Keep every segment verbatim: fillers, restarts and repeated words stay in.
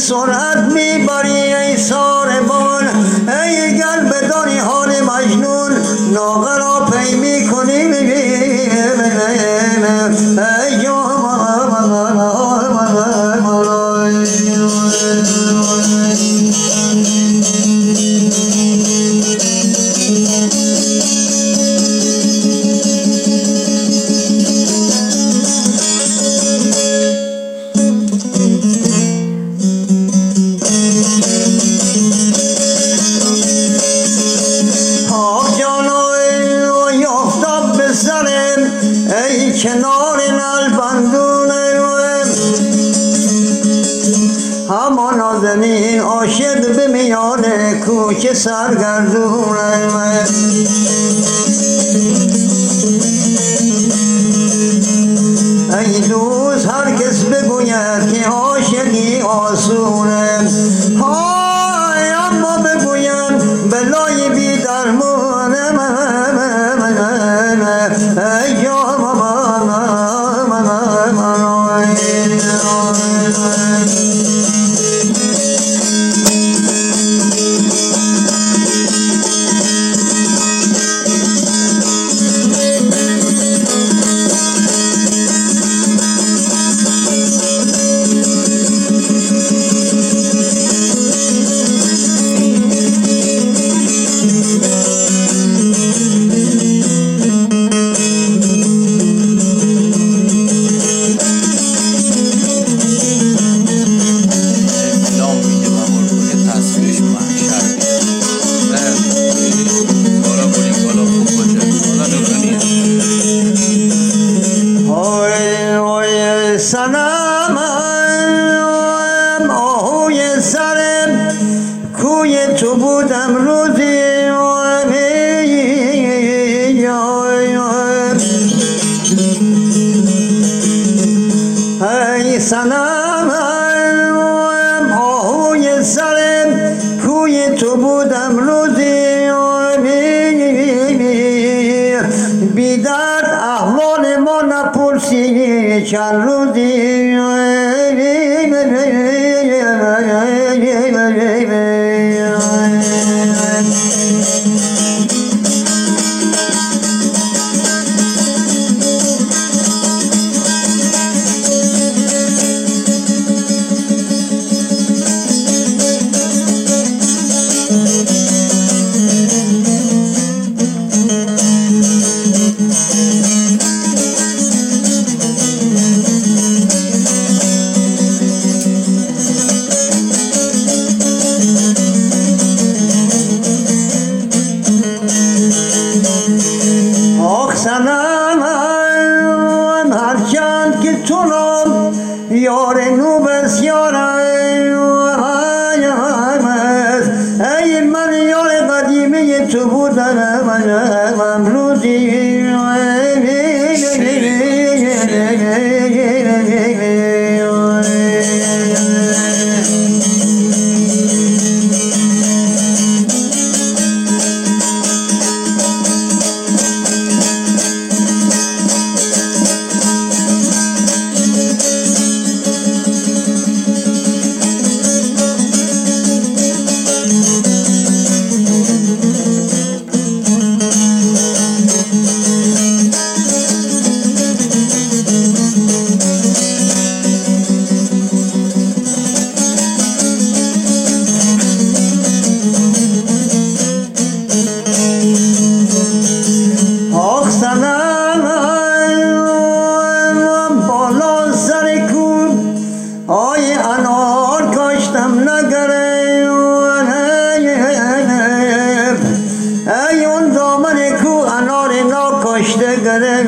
سرعت میبری ای ساربان، ای گر بدانی حال مجنون ناقه را پی میکنی ای کنار نلبندون همان زمین عاشق به میان کوچه سرگردون ای دوست هر کس بگوید که عاشقی آسونه های اما بگویم بلای بی درمانه ای سنم آهوی سرم کوی تو بودم روزی ای سنم آهوی سرم کوی تو بودم روزی بیدرد احوال ما نپرسی چند روزی سنم هرچند که تو نام یار نو بسیار ای من یار قدیمه تو بودم امروزی آی انار کاشتم نگره ای اون دامن کو انار ناکاشته گره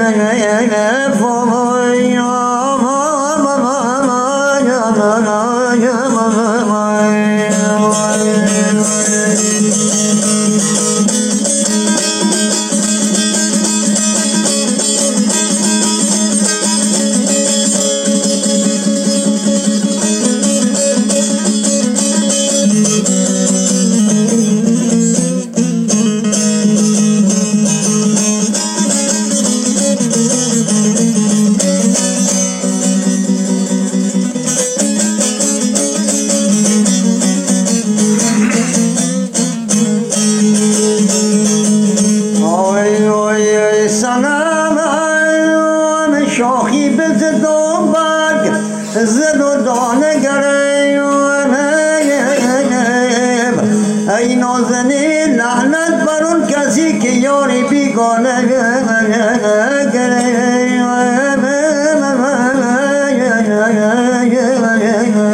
شاخی بزد و برگ زد و دانه گریم ای نازنین لعنت بر اون کسی که یاری بیگانه گریم